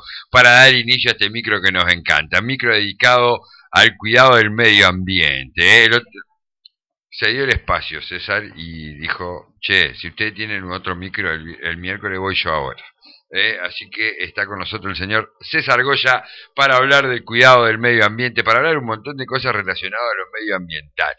para dar inicio a este micro que nos encanta, micro dedicado al cuidado del medio ambiente. Se dio el espacio, César, y dijo, che, si ustedes tienen un otro micro el miércoles voy yo ahora. Así que está con nosotros el señor César Goya para hablar del cuidado del medio ambiente, para hablar un montón de cosas relacionadas a lo medioambiental.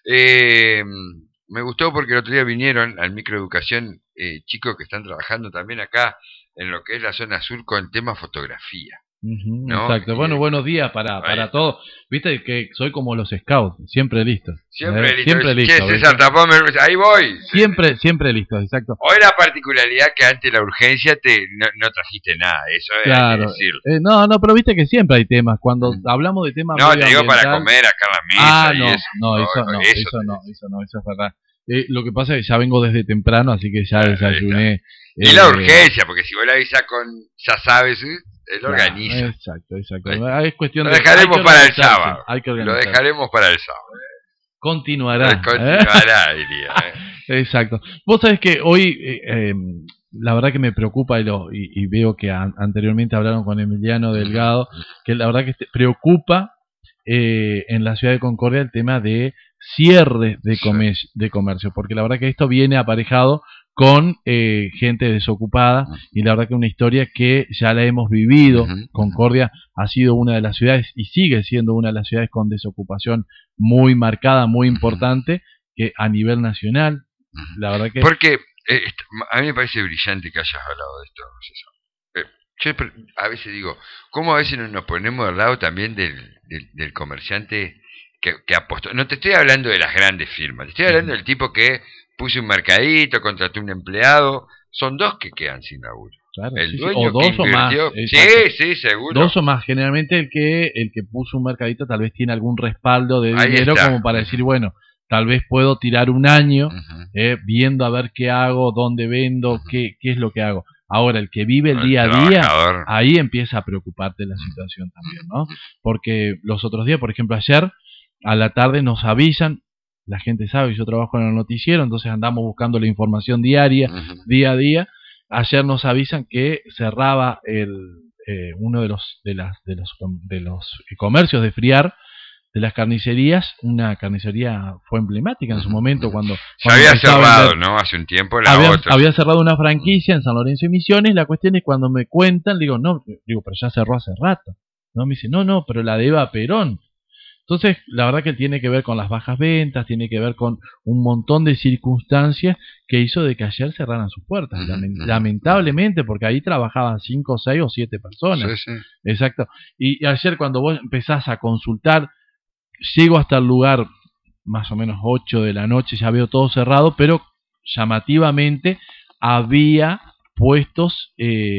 Me gustó porque el otro día vinieron al microeducación chicos que están trabajando también acá en lo que es la zona sur con el tema fotografía. ¿No? Exacto. Bueno, buenos días para todos. Viste que soy como los scouts, siempre listos. Siempre listo. Siempre listo. Che, César, tapame, ahí voy. Siempre listo, exacto. Hoy la particularidad que ante la urgencia no trajiste nada, eso es claro. No, pero viste que siempre hay temas. Cuando hablamos de temas no, te digo para comer acá en la mesa. Eso es verdad. Lo que pasa es que ya vengo desde temprano, así que ya desayuné. Y la urgencia, porque si vos la avisás con, ya sabes, él organiza. Exacto. Es cuestión lo dejaremos para el sábado. Lo dejaremos para el sábado. Continuará, diría. Exacto. Vos sabés que hoy, la verdad que me preocupa y veo que anteriormente hablaron con Emiliano Delgado, que la verdad que preocupa en la ciudad de Concordia el tema de cierre de comercio, porque la verdad que esto viene aparejado con gente desocupada y la verdad que una historia que ya la hemos vivido. Concordia ha sido una de las ciudades y sigue siendo una de las ciudades con desocupación muy marcada, muy importante, que a nivel nacional, la verdad que... Porque a mí me parece brillante que hayas hablado de esto, César. Yo a veces digo, ¿cómo a veces nos ponemos al lado también del comerciante que apostó? No te estoy hablando de las grandes firmas, te estoy hablando del tipo que puso un mercadito, contrató un empleado. Son dos que quedan sin laburo. Claro, el dueño o dos que o más. Sí, seguro. Dos o más. Generalmente el que puso un mercadito tal vez tiene algún respaldo de dinero como para decir, bueno, tal vez puedo tirar un año viendo a ver qué hago, dónde vendo, qué es lo que hago. Ahora, el que vive el día a día, ahí empieza a preocuparte la situación también, ¿no? Porque los otros días, por ejemplo, ayer a la tarde nos avisan, la gente sabe que yo trabajo en el noticiero, entonces andamos buscando la información diaria, día a día. Ayer nos avisan que cerraba uno de los comercios de Friar, de las carnicerías. Una carnicería fue emblemática en su momento cuando había cerrado, ¿no? Hace un tiempo había cerrado una franquicia en San Lorenzo y Misiones. La cuestión es cuando me cuentan, digo, pero ya cerró hace rato. No, me dice, no, pero la de Eva Perón. Entonces, la verdad que tiene que ver con las bajas ventas, tiene que ver con un montón de circunstancias que hizo de que ayer cerraran sus puertas. Lamentablemente, porque ahí trabajaban 5, 6 o 7 personas. Sí. Exacto. Y ayer cuando vos empezás a consultar, llego hasta el lugar más o menos 8 de la noche, ya veo todo cerrado, pero llamativamente había puestos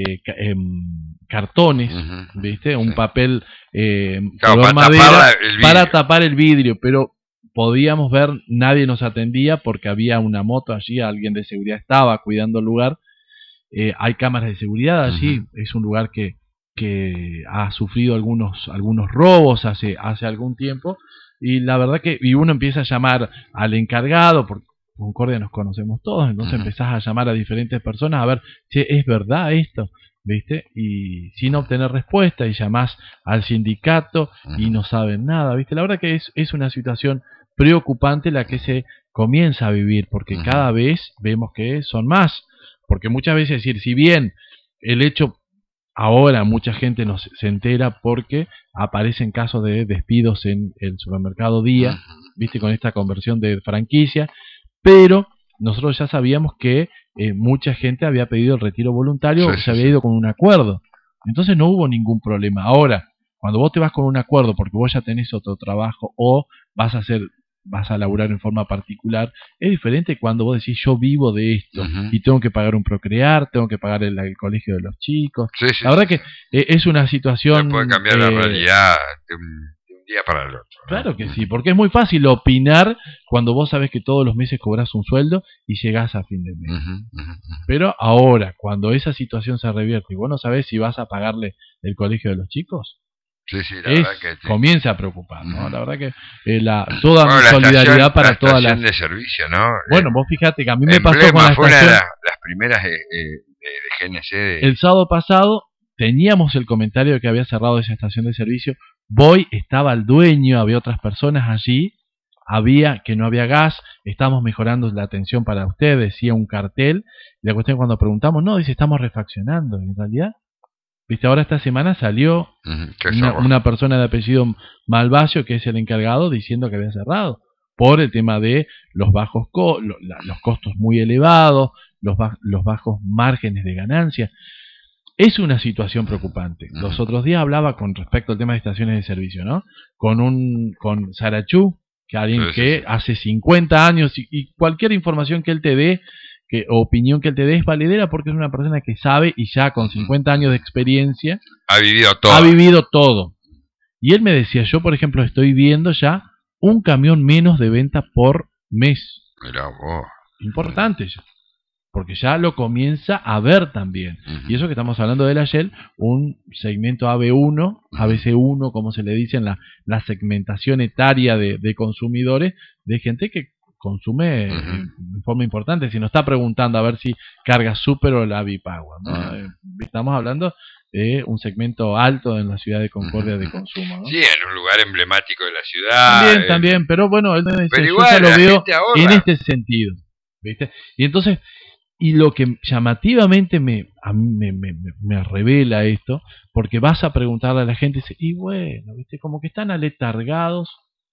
cartones, ¿viste? Un papel color madera para tapar el vidrio, pero podíamos ver, nadie nos atendía porque había una moto allí, alguien de seguridad estaba cuidando el lugar. Hay cámaras de seguridad allí, es un lugar que ha sufrido algunos robos hace algún tiempo, y la verdad que uno empieza a llamar al encargado, porque Concordia nos conocemos todos, entonces empezás a llamar a diferentes personas a ver, che, ¿es verdad esto? ¿Viste? Y sin obtener respuesta, y llamás al sindicato y no saben nada, ¿viste? La verdad que es una situación preocupante la que se comienza a vivir, porque cada vez vemos que son más, porque muchas veces, decir, si bien el hecho ahora mucha gente se entera porque aparecen casos de despidos en el supermercado Día, ¿viste? Con esta conversión de franquicia, pero nosotros ya sabíamos que mucha gente había pedido el retiro voluntario, se había ido con un acuerdo, entonces no hubo ningún problema. Ahora, cuando vos te vas con un acuerdo porque vos ya tenés otro trabajo o vas a laburar en forma particular, es diferente cuando vos decís, yo vivo de esto y tengo que pagar un Procrear, tengo que pagar el colegio de los chicos. La verdad que es una situación... No puede cambiar la realidad de un día para el otro, ¿no? Claro que sí, porque es muy fácil opinar cuando vos sabés que todos los meses cobras un sueldo y llegás a fin de mes. Pero ahora, cuando esa situación se revierte y vos no sabés si vas a pagarle el colegio de los chicos, la verdad que comienza a preocupar, ¿no? La verdad que toda mi solidaridad para todas las de servicio, ¿no? Bueno, vos fíjate que a mí me pasó con la fue estación. Una de las primeras de GNC. El sábado pasado teníamos el comentario de que había cerrado esa estación de servicio. Voy, estaba el dueño, había otras personas allí, que no había gas, estamos mejorando la atención para usted, decía un cartel. Y la cuestión, cuando preguntamos, no, dice, estamos refaccionando. Y en realidad, viste, ahora esta semana salió una persona de apellido Malvacio, que es el encargado, diciendo que había cerrado por el tema de los bajos los costos muy elevados, los bajos márgenes de ganancia. Es una situación preocupante. Los otros días hablaba con respecto al tema de estaciones de servicio, ¿no? Con Sarachú, que alguien que hace 50 años y cualquier información que él te dé, opinión que él te dé es valedera, porque es una persona que sabe y ya con 50 años de experiencia ha vivido todo. Y él me decía, yo por ejemplo estoy viendo ya un camión menos de venta por mes. Mirá vos. Importante ya, porque ya lo comienza a ver también. Y eso que estamos hablando de la Shell, un segmento AB1, ABC1, como se le dice en la segmentación etaria de consumidores, de gente que consume en forma importante. Si nos está preguntando a ver si carga Super o la Bipower, ¿no? Estamos hablando de un segmento alto en la ciudad de Concordia de consumo, ¿no? Sí, en un lugar emblemático de la ciudad. También, pero bueno, él me dice, igual, yo ya lo veo en este sentido, ¿viste? Y entonces, y lo que llamativamente a mí me revela esto, porque vas a preguntarle a la gente, dice, y bueno, ¿viste? Como que están aletargados,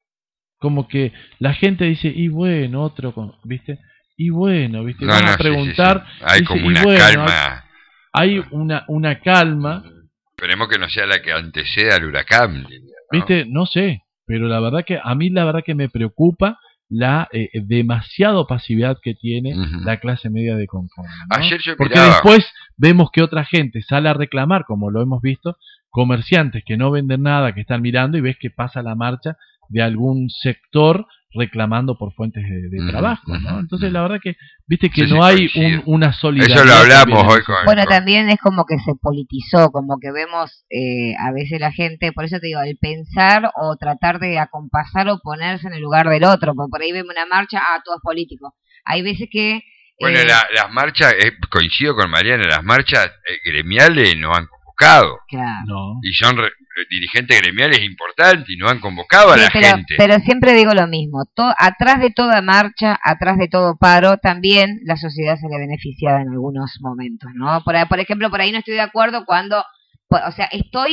como que la gente dice, y bueno, ¿viste? Y bueno, ¿viste? Van a preguntar. Sí. Hay como una calma. Hay una calma. Esperemos que no sea la que anteceda al huracán, ¿no? ¿Viste? No sé, pero la verdad que me preocupa la demasiado pasividad que tiene la clase media de Concordia, ¿no? Ayer yo porque después vemos que otra gente sale a reclamar, como lo hemos visto, comerciantes que no venden nada, que están mirando, y ves que pasa la marcha de algún sector reclamando por fuentes de trabajo, ¿no? Entonces la verdad que viste que no hay una solidaridad. Eso lo hablamos hoy también es como que se politizó, como que vemos a veces la gente, por eso te digo, el pensar o tratar de acompasar o ponerse en el lugar del otro, porque por ahí vemos una marcha, todo es político. Hay veces que bueno, las marchas, coincido con Mariana, las marchas gremiales no han convocado. Claro. No. Y son dirigentes gremiales importantes y no han convocado a la gente. Pero siempre digo lo mismo, atrás de toda marcha, atrás de todo paro, también la sociedad se le beneficiaba en algunos momentos, ¿no? Por ejemplo, por ahí no estoy de acuerdo cuando, o sea,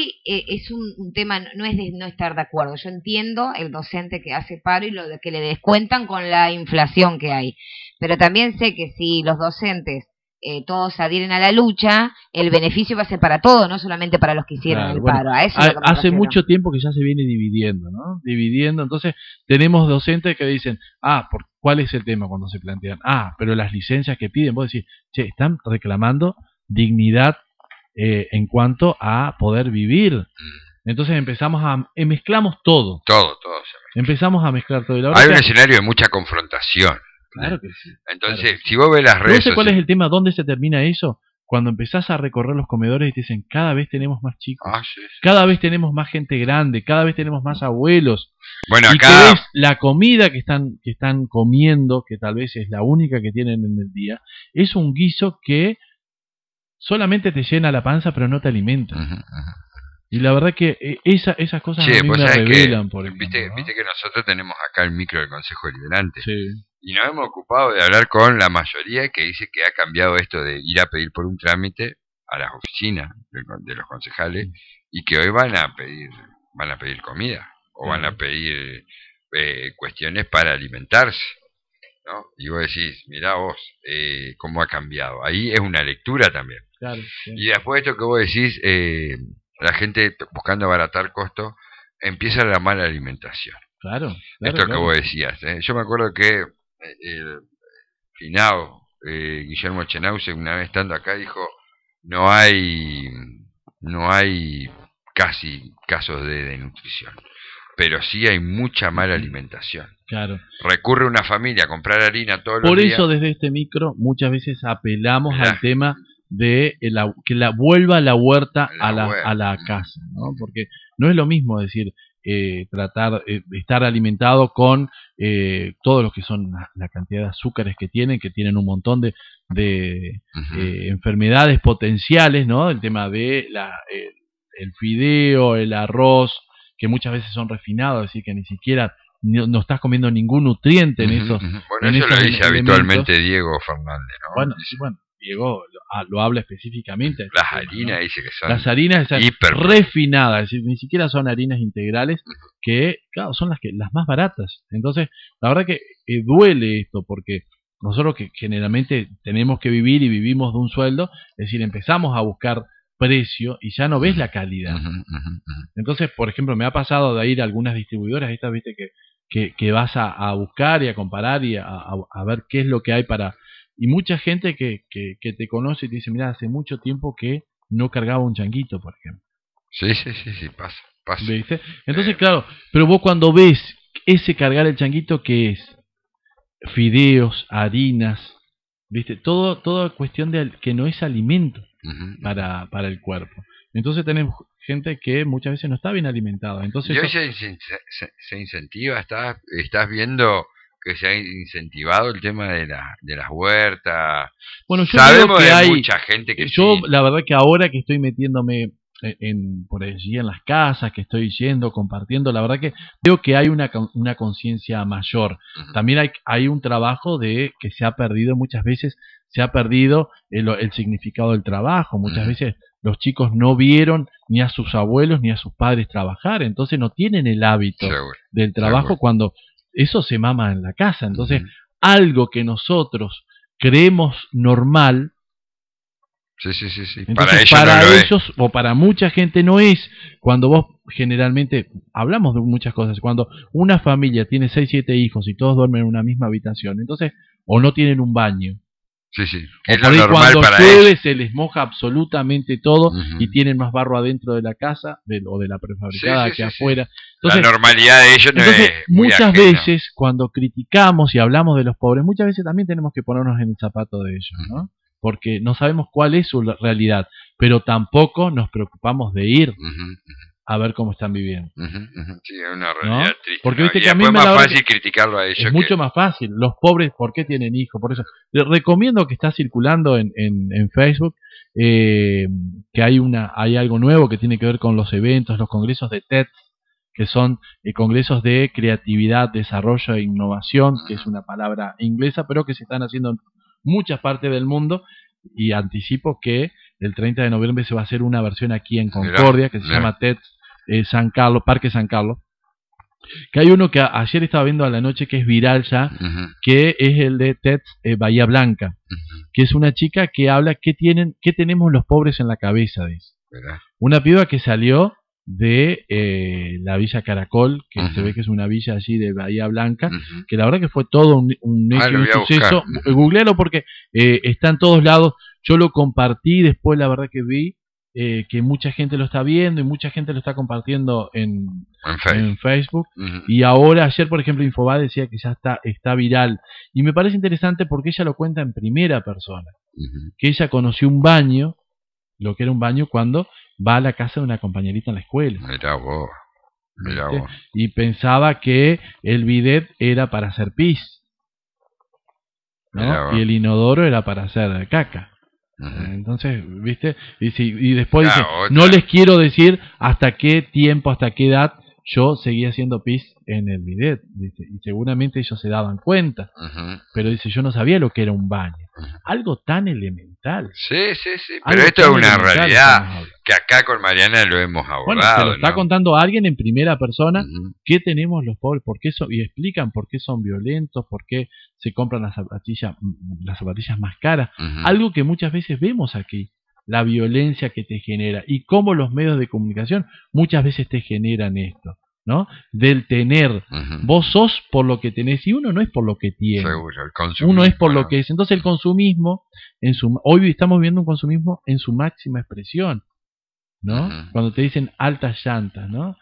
es un tema, no es de no estar de acuerdo. Yo entiendo el docente que hace paro y lo de que le descuentan con la inflación que hay, pero también sé que si los docentes todos adhieren a la lucha, el beneficio va a ser para todos, no solamente para los que hicieron el paro. A eso hace mucho tiempo que ya se viene dividiendo, ¿no? Entonces tenemos docentes que dicen, ¿cuál es el tema cuando se plantean? Pero las licencias que piden, vos decís, están reclamando dignidad en cuanto a poder vivir. Entonces mezclamos todo. Todo. Empezamos a mezclar todo. Y hay un escenario de mucha confrontación. Claro que sí. Entonces, claro. Si vos ves las redes sociales... ¿Cuál es el tema? ¿Dónde se termina eso? Cuando empezás a recorrer los comedores y te dicen, cada vez tenemos más chicos, sí. Cada vez tenemos más gente grande, cada vez tenemos más abuelos. Bueno, y que ves la comida que están comiendo, que tal vez es la única que tienen en el día, es un guiso que solamente te llena la panza, pero no te alimenta. Y la verdad que esas cosas a mí me revelan, por ejemplo, viste que nosotros tenemos acá el micro del Consejo Deliberante. Sí. Y nos hemos ocupado de hablar con la mayoría que dice que ha cambiado esto de ir a pedir por un trámite a las oficinas de los concejales y que hoy van a pedir comida o van a pedir cuestiones para alimentarse, ¿no? Y vos decís, mirá vos, cómo ha cambiado. Ahí es una lectura también. Claro, sí. Y después de esto que vos decís, la gente buscando abaratar costos, empieza la mala alimentación. Claro. Esto que vos decías. Yo me acuerdo que el finado Guillermo Chenauce, una vez estando acá, dijo, no hay casi casos de desnutrición, pero sí hay mucha mala alimentación. Claro. Recurre una familia a comprar harina todos los días. Por eso desde este micro muchas veces apelamos al tema de que vuelva la huerta a la casa, ¿no? Porque no es lo mismo decir, tratar de estar alimentado con todo lo que son la cantidad de azúcares que tienen un montón de enfermedades potenciales, ¿no? El tema de el fideo, el arroz, que muchas veces son refinados, es decir, que ni siquiera no estás comiendo ningún nutriente en esos. Bueno, eso lo dice habitualmente Diego Fernández, ¿no? Bueno, sí, bueno, Diego lo habla específicamente. Las harinas, ¿no? Dice que son las harinas están refinadas, es decir, ni siquiera son harinas integrales, que claro, son las más baratas. Entonces, la verdad que duele esto, porque nosotros que generalmente tenemos que vivir y vivimos de un sueldo, es decir, empezamos a buscar precio y ya no ves la calidad. Entonces, por ejemplo, me ha pasado de ir a algunas distribuidoras, estas, viste, que vas a buscar y a comparar y a ver qué es lo que hay para... Y mucha gente que te conoce y te dice, mira, hace mucho tiempo que no cargaba un changuito, por ejemplo. Sí, pasa. ¿Viste? Entonces, claro, pero vos cuando ves ese cargar el changuito, ¿qué es? Fideos, harinas, ¿viste? Toda cuestión de que no es alimento para el cuerpo. Entonces tenemos gente que muchas veces no está bien alimentada. Entonces, y hoy se incentiva, estás viendo que se ha incentivado el tema de las huertas. Bueno, yo sabemos que de hay mucha gente que yo sí. La verdad que ahora que estoy metiéndome por allí en las casas, que estoy yendo, compartiendo, la verdad que veo que hay una conciencia mayor. También hay un trabajo que se ha perdido muchas veces, se ha perdido el significado del trabajo. Muchas veces los chicos no vieron ni a sus abuelos ni a sus padres trabajar, entonces no tienen el hábito del trabajo cuando eso se mama en la casa. Entonces, algo que nosotros creemos normal, Sí. Entonces, para ellos o para mucha gente no es. Cuando vos generalmente hablamos de muchas cosas, cuando una familia tiene 6, 7 hijos y todos duermen en una misma habitación, entonces o no tienen un baño. Sí. O por ahí cuando llueve se les moja absolutamente todo y tienen más barro adentro de la casa o de la prefabricada que afuera. Entonces, la normalidad de ellos no es muy muchas ajena. veces cuando criticamos y hablamos de los pobres, muchas veces también tenemos que ponernos en el zapato de ellos, ¿no? Porque no sabemos cuál es su realidad, pero tampoco nos preocupamos de ir a ver cómo están viviendo. Sí, es una realidad, ¿no? Triste. Porque viste que a mí es más fácil criticarlo a ellos. Es mucho más fácil. Los pobres, ¿por qué tienen hijos? Por eso les recomiendo que está circulando en Facebook que hay algo nuevo que tiene que ver con los eventos, los congresos de TED, que son congresos de creatividad, desarrollo e innovación, que es una palabra inglesa, pero que se están haciendo en muchas partes del mundo, y anticipo que el 30 de noviembre se va a hacer una versión aquí en Concordia, que se llama TED San Carlos, Parque San Carlos, que hay uno que ayer estaba viendo a la noche que es viral ya, que es el de TED Bahía Blanca, que es una chica que habla qué tenemos los pobres en la cabeza, dice. Una piba que salió de la Villa Caracol, que se ve que es una villa allí de Bahía Blanca, que la verdad que fue todo un hecho, un suceso. Googlealo porque está en todos lados. Yo lo compartí, después la verdad que vi que mucha gente lo está viendo y mucha gente lo está compartiendo en Facebook. Y ahora, ayer por ejemplo Infobae decía que ya está viral, y me parece interesante porque ella lo cuenta en primera persona, que ella conoció un baño, lo que era un baño, cuando va a la casa de una compañerita en la escuela. Mirá vos. Y pensaba que el bidet era para hacer pis, ¿no? Y el inodoro era para hacer caca. Entonces, ¿viste? Y después dice, no les quiero decir hasta qué tiempo, hasta qué edad yo seguía haciendo pis en el bidet, dice, y seguramente ellos se daban cuenta, pero dice, yo no sabía lo que era un baño. Algo tan elemental. Sí, pero esto es una realidad que acá con Mariana lo hemos abordado. Bueno, se lo está contando alguien en primera persona, qué tenemos los pobres, por qué y explican por qué son violentos, por qué se compran las zapatillas más caras, algo que muchas veces vemos aquí, la violencia que te genera y cómo los medios de comunicación muchas veces te generan esto, ¿no? Del tener. Vos sos por lo que tenés y uno no es por lo que tiene. Seguro, uno es por lo que es. Entonces el consumismo, hoy estamos viendo un consumismo en su máxima expresión, ¿no? Cuando te dicen altas llantas, ¿no?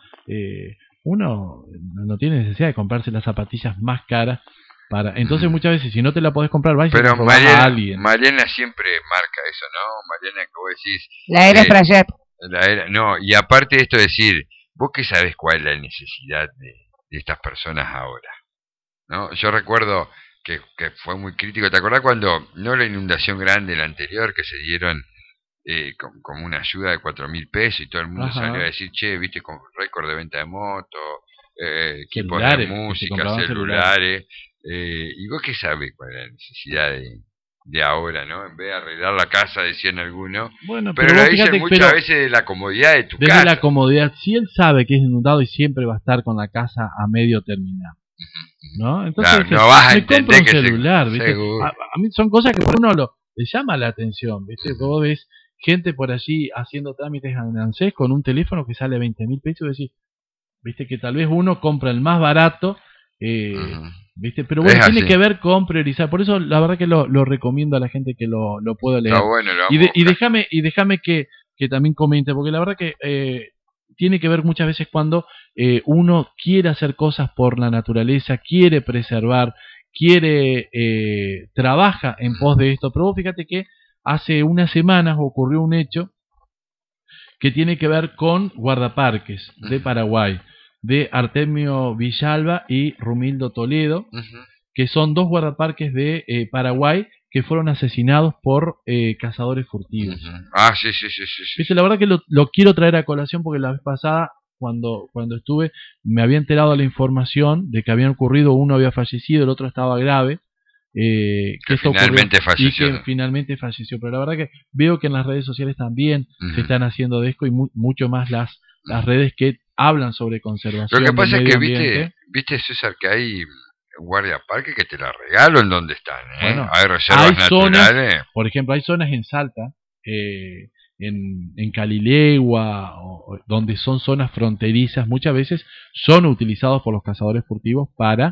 Uno no tiene necesidad de comprarse las zapatillas más caras. Entonces muchas veces si no te la podés comprar, vais a robar a alguien. Mariana siempre marca eso, ¿no? Mariana, que vos decís... La era es para ayer. No, y aparte de esto de decir, ¿Vos qué sabés cuál es la necesidad de estas personas ahora? ¿No? Yo recuerdo que fue muy crítico. ¿Te acordás cuando, no la inundación grande, la anterior, que se dieron como una ayuda de 4.000 pesos y todo el mundo salió a decir, che, viste, con récord de venta de motos, equipos de música, celulares. ¿Y vos qué sabés cuál es la necesidad de ahora, ¿no? En vez de arreglar la casa, decían algunos, bueno, pero lo dicen muchas veces de la comodidad de tu casa. De la comodidad, si él sabe que es inundado y siempre va a estar con la casa a medio terminar, ¿no? Entonces, claro, no vas a entender que celular, ¿viste? A mí son cosas que por uno le llama la atención, ¿viste? Vos ves gente por allí haciendo trámites en ANSES con un teléfono que sale 20.000 pesos y decís, ¿viste? Que tal vez uno compra el más barato, ¿viste? Pero bueno, tiene que ver con priorizar. Por eso la verdad que lo recomiendo a la gente que lo pueda leer. Bueno, y déjame que también comente, porque la verdad que tiene que ver muchas veces cuando uno quiere hacer cosas por la naturaleza, quiere preservar, trabaja en pos de esto. Pero vos fíjate que hace unas semanas ocurrió un hecho que tiene que ver con guardaparques de Paraguay, de Artemio Villalba y Rumildo Toledo, que son dos guardaparques de Paraguay que fueron asesinados por cazadores furtivos. Sí. ¿Viste? La verdad que lo quiero traer a colación porque la vez pasada, cuando estuve, me había enterado de la información de que habían ocurrido, uno había fallecido, el otro estaba grave. Que finalmente falleció. Y que finalmente falleció. Pero la verdad que veo que en las redes sociales también se están haciendo de esto y mucho más las redes que hablan sobre conservación. Lo que pasa es que viste César, que hay guardaparques que te la regalo en donde están, Bueno, hay reservas naturales. Zonas, por ejemplo, hay zonas en Salta, en Calilegua, donde son zonas fronterizas, muchas veces son utilizados por los cazadores furtivos para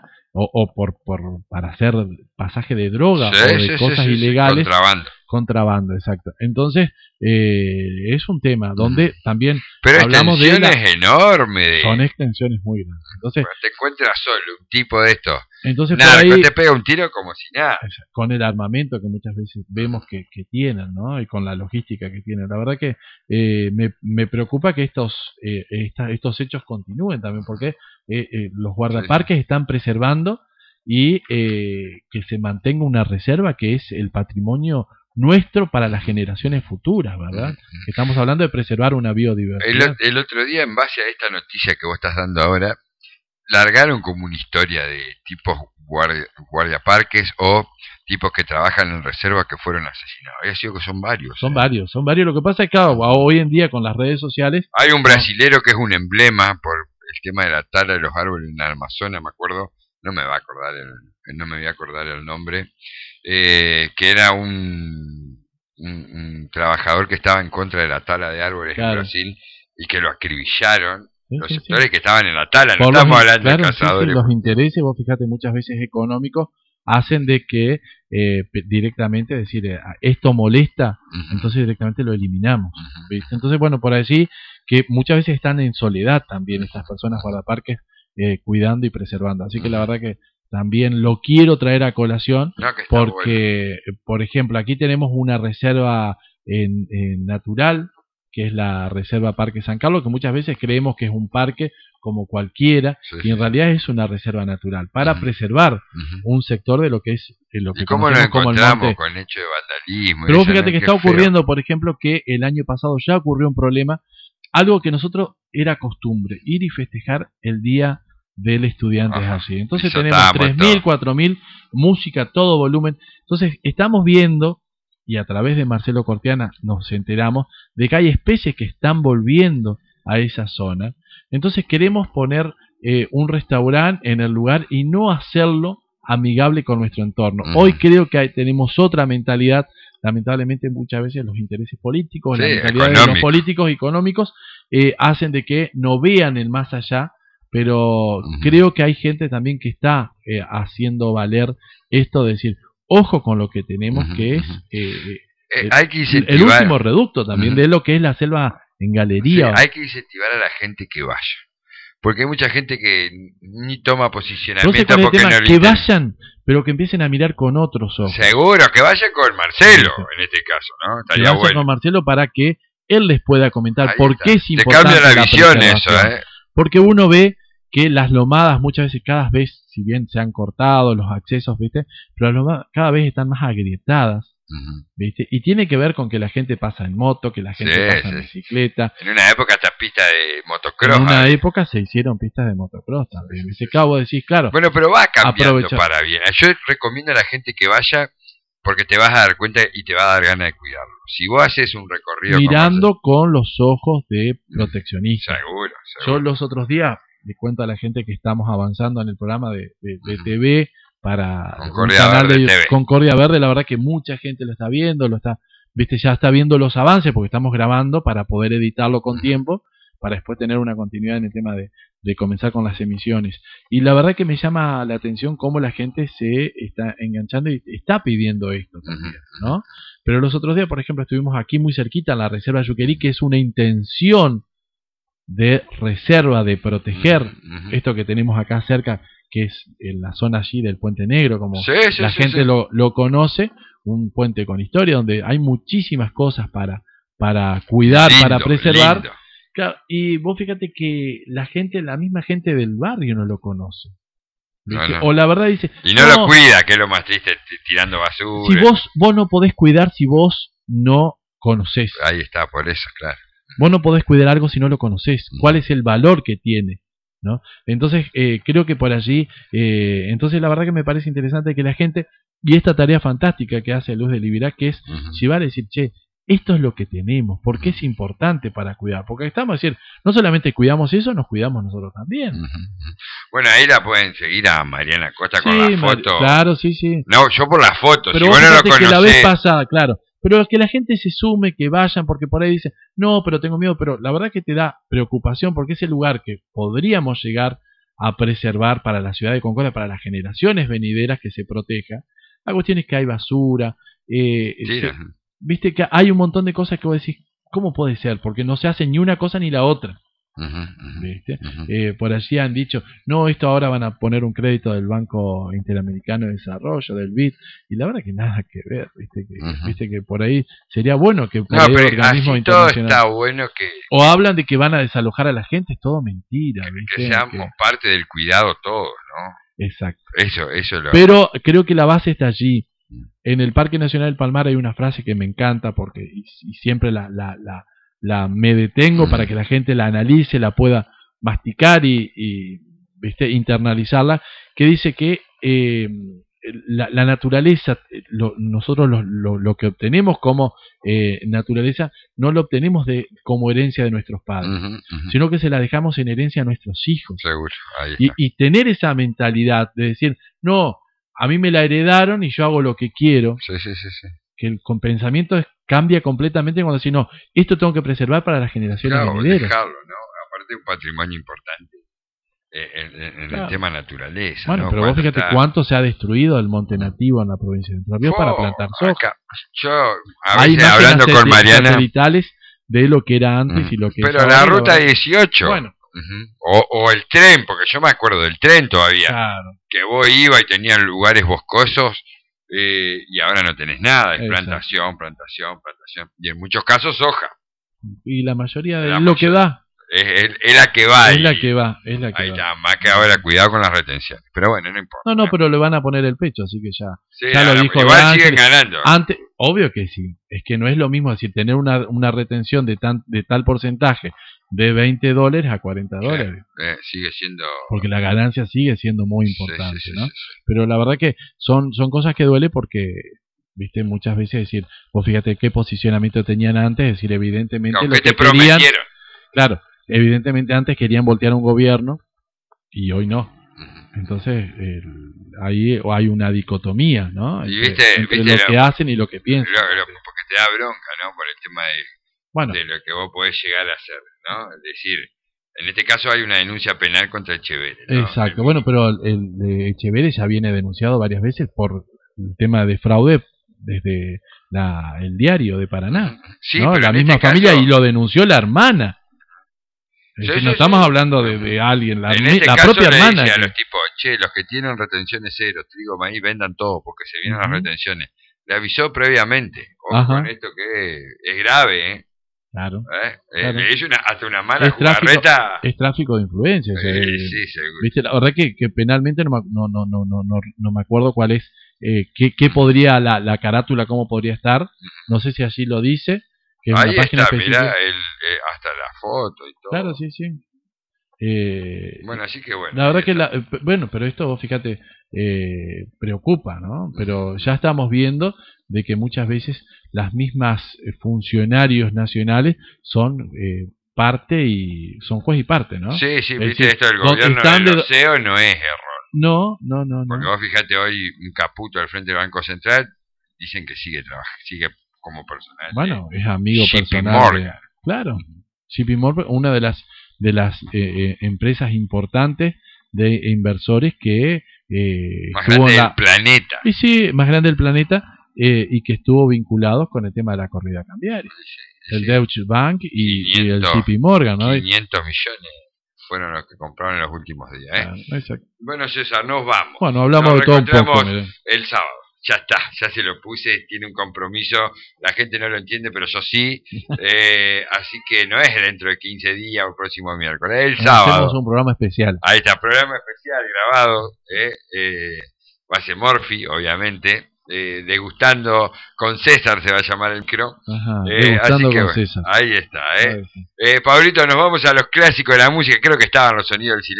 hacer pasaje de droga o de cosas ilegales. Contrabando, exacto. Entonces, es un tema donde también pero hablamos de enormes. Son extensiones muy grandes. Entonces, cuando te encuentras solo un tipo de esto, entonces nada, por ahí, te pega un tiro como si nada. Con el armamento que muchas veces vemos que tienen, ¿no? Y con la logística que tienen. La verdad que me preocupa que estos hechos continúen también, porque los guardaparques están preservando y que se mantenga una reserva que es el patrimonio nuestro para las generaciones futuras, ¿verdad? Estamos hablando de preservar una biodiversidad. El otro día, en base a esta noticia que vos estás dando ahora, largaron como una historia de tipos guardiaparques o tipos que trabajan en reservas que fueron asesinados. Había sido que son varios. Son varios. Lo que pasa es que hoy en día con las redes sociales... Hay un brasilero que es un emblema por el tema de la tala de los árboles en Amazonas, me acuerdo, no me voy a acordar el nombre, que era un trabajador que estaba en contra de la tala de árboles en Brasil y que lo acribillaron. Los sectores que estaban en la tala, no estamos hablando de cazadores. Los intereses, vos fíjate, muchas veces económicos, hacen de que directamente decir, esto molesta, entonces directamente lo eliminamos. ¿Viste? Entonces, bueno, por allí que muchas veces están en soledad también estas personas guardaparques cuidando y preservando. Así que la verdad que también lo quiero traer a colación porque, por ejemplo, aquí tenemos una reserva natural, que es la Reserva Parque San Carlos, que muchas veces creemos que es un parque como cualquiera, y en realidad es una reserva natural, para preservar un sector de lo que es lo que conocemos como el monte. Con hecho de vandalismo. Pero vos fíjate que está ocurriendo, por ejemplo, que el año pasado ya ocurrió un problema, algo que nosotros era costumbre, ir y festejar el Día del Estudiante allí. Entonces tenemos 3.000, 4.000, música, todo volumen. Entonces estamos viendo, y a través de Marcelo Cortiana nos enteramos de que hay especies que están volviendo a esa zona. Entonces queremos poner un restaurante en el lugar y no hacerlo amigable con nuestro entorno. Hoy creo que tenemos otra mentalidad. Lamentablemente muchas veces los intereses políticos, la mentalidad de los políticos económicos hacen de que no vean el más allá, pero creo que hay gente también que está haciendo valer esto de decir, ojo con lo que tenemos, que es hay que el último reducto también de lo que es la selva en galería. Hay que incentivar a la gente que vaya, porque hay mucha gente que ni toma posicionamiento porque no que vayan, pero que empiecen a mirar con otros ojos. Seguro, que vayan con Marcelo en este caso, ¿no? Estaría que vayan con Marcelo para que él les pueda comentar por qué es importante. Te cambia la visión eso, Porque uno ve que las lomadas muchas veces, cada vez, si bien se han cortado los accesos, ¿viste? Pero las lomadas cada vez están más agrietadas, ¿viste? Y tiene que ver con que la gente pasa en moto, que la gente pasa en bicicleta. En una época hasta pistas de motocross. En una época se hicieron pistas de motocross también. ¿Viste? Acabo de decir, claro. Bueno, pero va cambiando para bien. Yo recomiendo a la gente que vaya porque te vas a dar cuenta y te va a dar ganas de cuidarlo. Si vos haces un recorrido... Mirando con los ojos de proteccionista. Seguro. Yo los otros días le cuento a la gente que estamos avanzando en el programa de TV para Concordia un canal de TV. Concordia Verde. La verdad que mucha gente lo está viendo, ya está viendo los avances porque estamos grabando para poder editarlo con tiempo, para después tener una continuidad en el tema de comenzar con las emisiones. Y la verdad que me llama la atención cómo la gente se está enganchando y está pidiendo esto también, ¿no? Pero los otros días, por ejemplo, estuvimos aquí muy cerquita en la reserva Yuquerí, que es una intención de reserva, de proteger esto que tenemos acá cerca, que es en la zona allí del Puente Negro, como la gente lo conoce, un puente con historia, donde hay muchísimas cosas para cuidar, para preservar. Claro, y vos fíjate que la misma gente del barrio no lo conoce. No. O la verdad dice... Y no lo cuida, que es lo más triste, tirando basura. Si vos no podés cuidar si vos no conocés. Ahí está, por eso, claro. Vos no podés cuidar algo si no lo conocés. ¿Cuál es el valor que tiene? ¿No? Entonces, creo que por allí... entonces, la verdad que me parece interesante que la gente... Y esta tarea fantástica que hace Luz de Libirá, que es llevar a decir, che, esto es lo que tenemos, porque es importante para cuidar. Porque estamos a decir, no solamente cuidamos eso, nos cuidamos nosotros también. Bueno, ahí la pueden seguir a Mariana Costa con la foto. Claro, sí. No, yo por las fotos. Pero si vos no lo conocés, que la vez pasada, claro. Pero que la gente se sume, que vayan, porque por ahí dicen, no, pero tengo miedo. Pero la verdad que te da preocupación, porque es el lugar que podríamos llegar a preservar para la ciudad de Concordia, para las generaciones venideras, que se proteja. La cuestión es que hay basura, viste que hay un montón de cosas que vos decís, ¿cómo puede ser? Porque no se hace ni una cosa ni la otra. ¿Viste? Por allí han dicho, no, esto ahora van a poner un crédito del Banco Interamericano de Desarrollo, del BID, y la verdad que nada que ver, viste que por ahí sería bueno que por ahí organismo internacional. Todo está bueno que... O hablan de que van a desalojar a la gente, es todo mentira. Que seamos parte del cuidado todos, ¿no? Exacto. Eso lo... Pero creo que la base está allí. En el Parque Nacional del Palmar hay una frase que me encanta porque y siempre la me detengo para que la gente la analice, la pueda masticar y ¿viste? Internalizarla, que dice que la naturaleza, nosotros lo que obtenemos como naturaleza, no lo obtenemos como herencia de nuestros padres, sino que se la dejamos en herencia a nuestros hijos. Seguro, ahí está. Y tener esa mentalidad de decir, no, a mí me la heredaron y yo hago lo que quiero. Sí. Que el pensamiento cambia completamente cuando decís, no, esto tengo que preservar para las generaciones venideras. Dejarlo, ¿no? Aparte un patrimonio importante en el tema naturaleza. Bueno, ¿no? pero vos fíjate cuánto se ha destruido el monte nativo en la provincia de Entre Ríos para plantar soja. Yo, a veces hablando con Mariana... satelitales de lo que era antes y lo que pero es la ahora, ruta 18... Bueno. O el tren, porque yo me acuerdo del tren todavía, que vos ibas y tenían lugares boscosos y ahora no tenés nada, es plantación, y en muchos casos soja. Y la mayoría de lo que da. Es la que va. Es la que va. Ahí está, más que ahora, cuidado con las retenciones. Pero bueno, no importa. No, pero le van a poner el pecho, así que ya. Sí, ya lo dijo. Igual siguen ganando. Antes, obvio que sí. Es que no es lo mismo decir tener una retención de tal porcentaje de $20 a $40. Sigue siendo... Porque la ganancia sigue siendo muy importante, sí, ¿no? Sí. Pero la verdad que son cosas que duele porque... Viste, muchas veces decir, vos fíjate qué posicionamiento tenían antes, es decir, evidentemente lo que te prometieron. Claro, evidentemente antes querían voltear un gobierno y hoy no. Entonces, ahí hay una dicotomía, ¿no? Entre lo que hacen y lo que piensan. Porque te da bronca, ¿no? Por el tema de lo que vos podés llegar a hacer, ¿no? Es decir, en este caso hay una denuncia penal contra Echeverre, ¿no? Exacto, bueno, pero el de Echeverre ya viene denunciado varias veces por el tema de fraude desde el Diario de Paraná, sí, ¿no? Pero la misma familia, y lo denunció la hermana. No estamos hablando de alguien, la propia hermana. A los tipos, los que tienen retenciones cero, trigo, maíz, vendan todo porque se vienen las retenciones. Le avisó previamente, con esto que es grave, Claro. Claro. Es hasta una mala jugarreta. Es tráfico de influencias. Sí, seguro. ¿Viste? La verdad que penalmente no me acuerdo cuál es, qué podría la carátula, cómo podría estar. No sé si allí lo dice. Que ahí una página está, mirá, hasta la foto y todo. Claro, sí, sí. Bueno, así que bueno. La verdad que bueno, pero esto, fíjate, preocupa, ¿no? Pero ya estamos viendo de que muchas veces las mismas funcionarios nacionales son parte y son juez y parte, ¿no? Sí, sí, viste, decir, esto del gobierno del OSEO no es error. No. Porque vos fíjate, hoy un Caputo al frente del Banco Central dicen que sigue como personal. Bueno, es amigo JP personal. Morgan. Claro, JP Morgan, una de las empresas importantes de inversores que más grande del planeta. Y sí, más grande del planeta, y que estuvo vinculados con el tema de la corrida cambiaria. Sí, el Deutsche Bank y el JP Morgan, ¿no? 500 millones fueron los que compraron en los últimos días. Exacto. Bueno, César, nos vamos. Bueno, hablamos de todo un poco. El sábado. Ya está, ya se lo puse, tiene un compromiso, la gente no lo entiende, pero yo sí, así que no es dentro de 15 días o el próximo miércoles, el sábado. Hacemos un programa especial. Ahí está, programa especial grabado, va a ser Morphy, obviamente, degustando con César se va a llamar el micro. Ajá, degustando con César. Ahí está, Pablito, nos vamos a los clásicos de la música, creo que estaban los sonidos del silencio.